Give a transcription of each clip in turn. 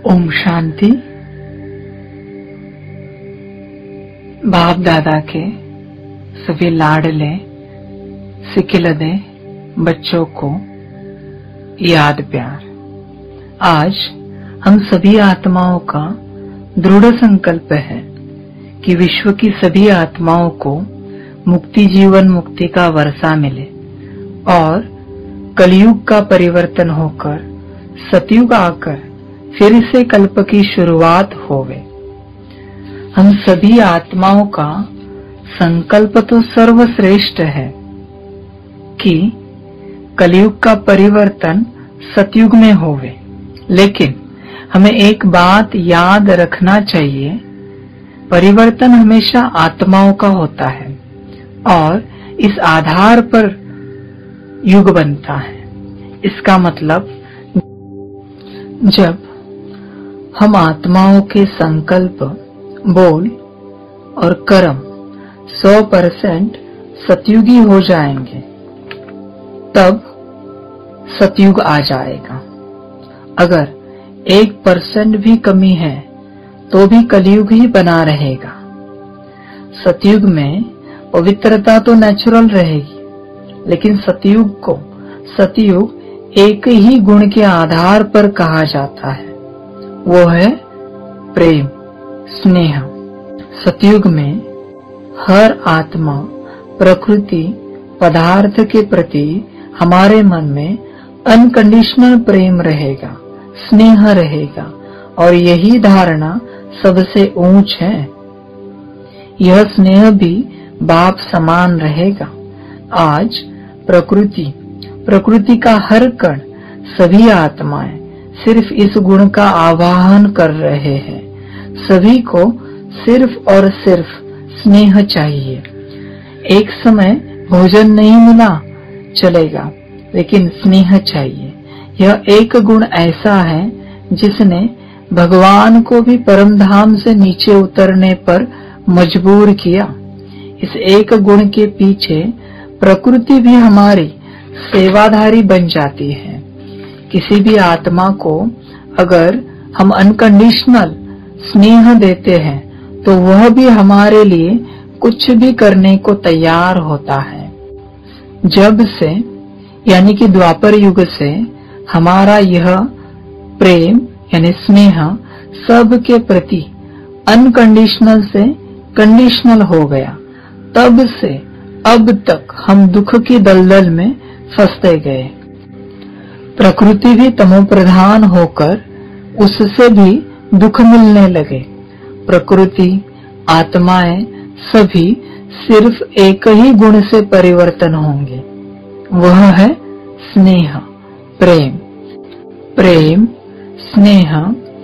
ओम शांति। बाप दादा के सभी लाडले सिकिलदे बच्चों को याद प्यार। आज हम सभी आत्माओं का दृढ़ संकल्प है कि विश्व की सभी आत्माओं को मुक्ति जीवन मुक्ति का वर्षा मिले और कलयुग का परिवर्तन होकर सतयुग आकर फिर से कल्प की शुरुआत होवे। हम सभी आत्माओं का संकल्प तो सर्वश्रेष्ठ है कि कलयुग का परिवर्तन सतयुग में होवे, लेकिन हमें एक बात याद रखना चाहिए, परिवर्तन हमेशा आत्माओं का होता है और इस आधार पर युग बनता है। इसका मतलब जब हम आत्माओं के संकल्प, बोल और कर्म 100% सतयुगी हो जाएंगे, तब सतयुग आ जाएगा। अगर 1% भी कमी है तो भी कलयुग ही बना रहेगा। सतयुग में पवित्रता तो नेचुरल रहेगी, लेकिन सतयुग को सतयुग एक ही गुण के आधार पर कहा जाता है, वो है प्रेम, स्नेह। सतयुग में हर आत्मा, प्रकृति, पदार्थ के प्रति हमारे मन में अनकंडीशनल प्रेम रहेगा, स्नेह रहेगा और यही धारणा सबसे ऊंच है। यह स्नेह भी बाप समान रहेगा। आज प्रकृति का हर कण, सभी आत्माएं सिर्फ इस गुण का आवाहन कर रहे हैं। सभी को सिर्फ और सिर्फ स्नेह चाहिए। एक समय भोजन नहीं मिला चलेगा, लेकिन स्नेह चाहिए। यह एक गुण ऐसा है जिसने भगवान को भी परम धाम से नीचे उतरने पर मजबूर किया। इस एक गुण के पीछे प्रकृति भी हमारी सेवाधारी बन जाती है। किसी भी आत्मा को अगर हम अनकंडीशनल स्नेह देते हैं तो वह भी हमारे लिए कुछ भी करने को तैयार होता है। जब से यानी कि द्वापर युग से हमारा यह प्रेम यानी स्नेह सब के प्रति अनकंडीशनल से कंडीशनल हो गया, तब से अब तक हम दुख की दलदल में फंसते गए। प्रकृति भी तमोप्रधान होकर उससे भी दुख मिलने लगे। प्रकृति, आत्माएं सभी सिर्फ एक ही गुण से परिवर्तन होंगे, वह है स्नेह, प्रेम। प्रेम, स्नेह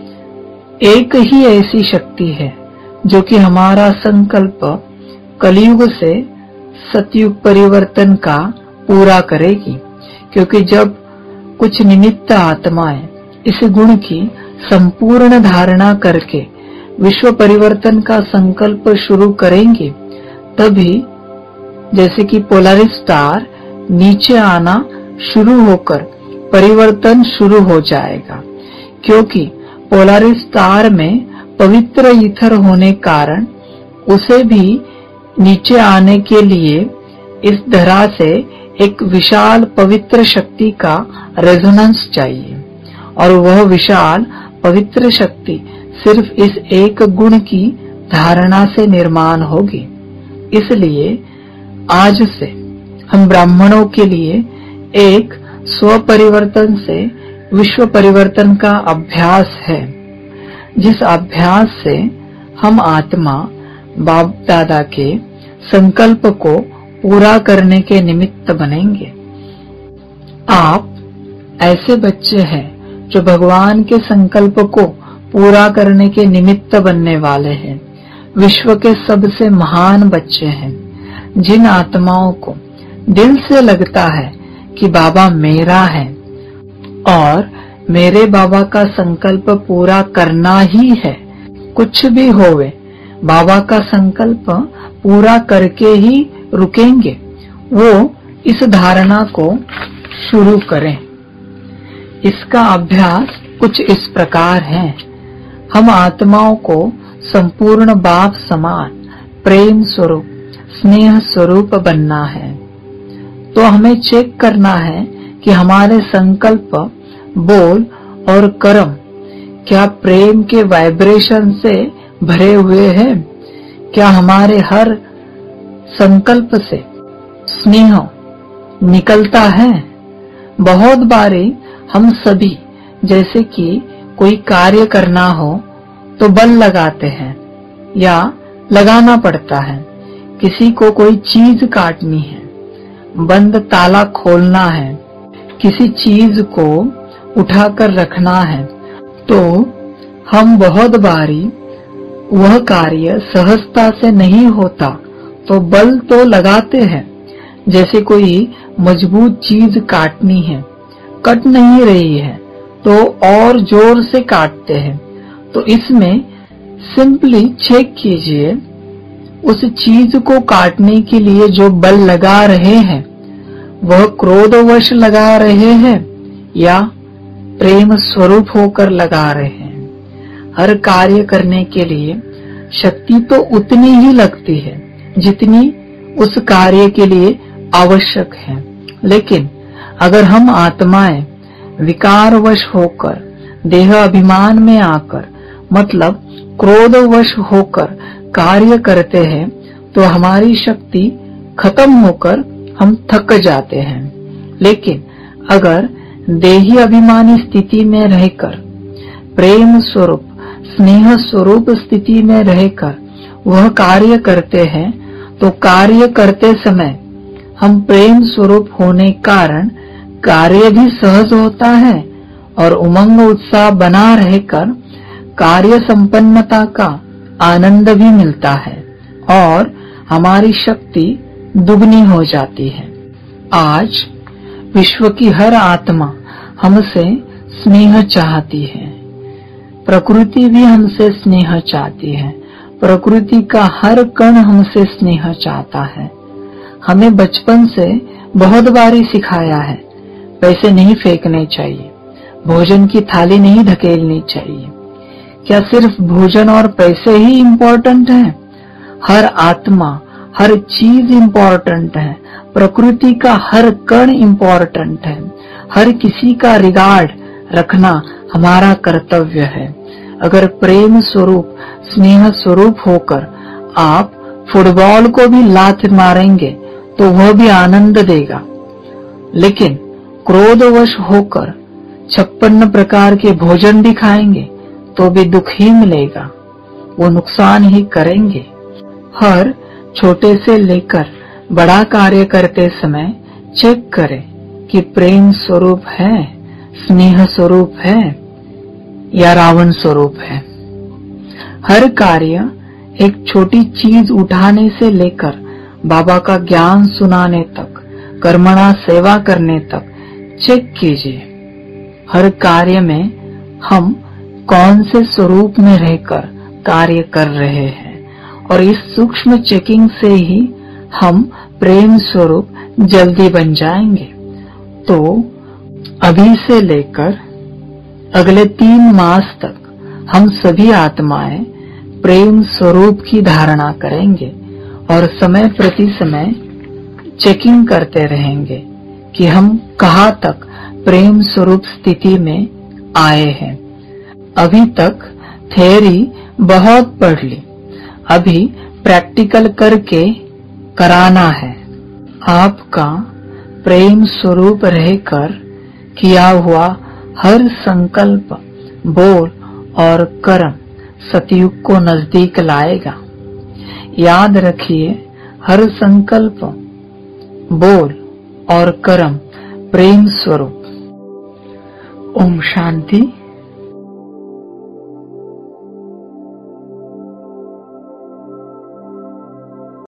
एक ही ऐसी शक्ति है जो कि हमारा संकल्प कलयुग से सतयुग परिवर्तन का पूरा करेगी। क्योंकि जब कुछ निमित्त आत्माएं इस गुण की संपूर्ण धारणा करके विश्व परिवर्तन का संकल्प शुरू करेंगे, तभी जैसे कि पोलरिस स्टार नीचे आना शुरू होकर परिवर्तन शुरू हो जाएगा। क्योंकि पोलरिस स्टार में पवित्र ईथर होने कारण उसे भी नीचे आने के लिए इस धरा से एक विशाल पवित्र शक्ति का रेजोनेंस चाहिए, और वह विशाल पवित्र शक्ति सिर्फ इस एक गुण की धारणा से निर्माण होगी। इसलिए आज से हम ब्राह्मणों के लिए एक स्व परिवर्तन से विश्व परिवर्तन का अभ्यास है, जिस अभ्यास से हम आत्मा बाप दादा के संकल्प को पूरा करने के निमित्त बनेंगे। आप ऐसे बच्चे हैं जो भगवान के संकल्प को पूरा करने के निमित्त बनने वाले हैं। विश्व के सबसे महान बच्चे हैं, जिन आत्माओं को दिल से लगता है कि बाबा मेरा है और मेरे बाबा का संकल्प पूरा करना ही है। कुछ भी होवे, बाबा का संकल्प पूरा करके ही रुकेंगे। वो इस धारणा को शुरू करें। इसका अभ्यास कुछ इस प्रकार हैं। हम आत्माओं को संपूर्ण बाप समान प्रेम स्वरूप स्नेह स्वरूप बनना है। तो हमें चेक करना है कि हमारे संकल्प, बोल और कर्म क्या प्रेम के वाइब्रेशन से भरे हुए हैं? क्या हमारे हर संकल्प से स्नेह निकलता है? बहुत बारी हम सभी जैसे कि कोई कार्य करना हो तो बल लगाते हैं या लगाना पड़ता है। किसी को कोई चीज काटनी है, बंद ताला खोलना है, किसी चीज को उठाकर रखना है, तो हम बहुत बारी वह कार्य सहजता से नहीं होता तो बल तो लगाते हैं। जैसे कोई मजबूत चीज काटनी है, कट नहीं रही है तो और जोर से काटते हैं। तो इसमें सिंपली चेक कीजिए, उस चीज को काटने के लिए जो बल लगा रहे हैं वह क्रोधवश लगा रहे हैं या प्रेम स्वरूप होकर लगा रहे हैं। हर कार्य करने के लिए शक्ति तो उतनी ही लगती है जितनी उस कार्य के लिए आवश्यक है। लेकिन अगर हम आत्माएं विकारवश होकर, देह अभिमान में आकर, मतलब क्रोधवश होकर कार्य करते हैं तो हमारी शक्ति खत्म होकर हम थक जाते हैं। लेकिन अगर देही अभिमानी स्थिति में रहकर, प्रेम स्वरूप स्नेह स्वरूप स्थिति में रहकर वह कार्य करते हैं तो कार्य करते समय हम प्रेम स्वरूप होने कारण कार्य भी सहज होता है और उमंग उत्साह बना रहकर कार्य संपन्नता का आनंद भी मिलता है और हमारी शक्ति दुगनी हो जाती है। आज विश्व की हर आत्मा हमसे स्नेह चाहती है। प्रकृति भी हमसे स्नेह चाहती है। प्रकृति का हर कण हमसे स्नेह चाहता है। हमें बचपन से बहुत बारी सिखाया है, पैसे नहीं फेंकने चाहिए, भोजन की थाली नहीं धकेलनी चाहिए। क्या सिर्फ भोजन और पैसे ही इम्पोर्टेंट है? हर आत्मा, हर चीज इम्पोर्टेंट है। प्रकृति का हर कण इम्पोर्टेंट है। हर किसी का रिगार्ड रखना हमारा कर्तव्य है। अगर प्रेम स्वरूप स्नेह स्वरूप होकर आप फुटबॉल को भी लात मारेंगे तो वह भी आनंद देगा। लेकिन क्रोधवश होकर 56 प्रकार के भोजन भी खाएंगे तो भी दुख ही मिलेगा, वो नुकसान ही करेंगे। हर छोटे से लेकर बड़ा कार्य करते समय चेक करें कि प्रेम स्वरूप है, स्नेह स्वरूप है या रावण स्वरूप है। हर कार्य एक छोटी चीज उठाने से लेकर बाबा का ज्ञान सुनाने तक, कर्मणा सेवा करने तक चेक कीजिए। हर कार्य में हम कौन से स्वरूप में रहकर कार्य कर रहे हैं और इस सूक्ष्म चेकिंग से ही हम प्रेम स्वरूप जल्दी बन जाएंगे। तो अभी से लेकर अगले 3 मास तक हम सभी आत्माएं प्रेम स्वरूप की धारणा करेंगे और समय प्रति समय चेकिंग करते रहेंगे कि हम कहाँ तक प्रेम स्वरूप स्थिति में आए हैं। अभी तक थ्योरी बहुत पढ़ ली, अभी प्रैक्टिकल करके कराना है। आपका प्रेम स्वरूप रहकर किया हुआ हर संकल्प, बोल और कर्म सतयुग को नजदीक लाएगा। याद रखिए, हर संकल्प, बोल और कर्म प्रेम स्वरूप। ओम शांति।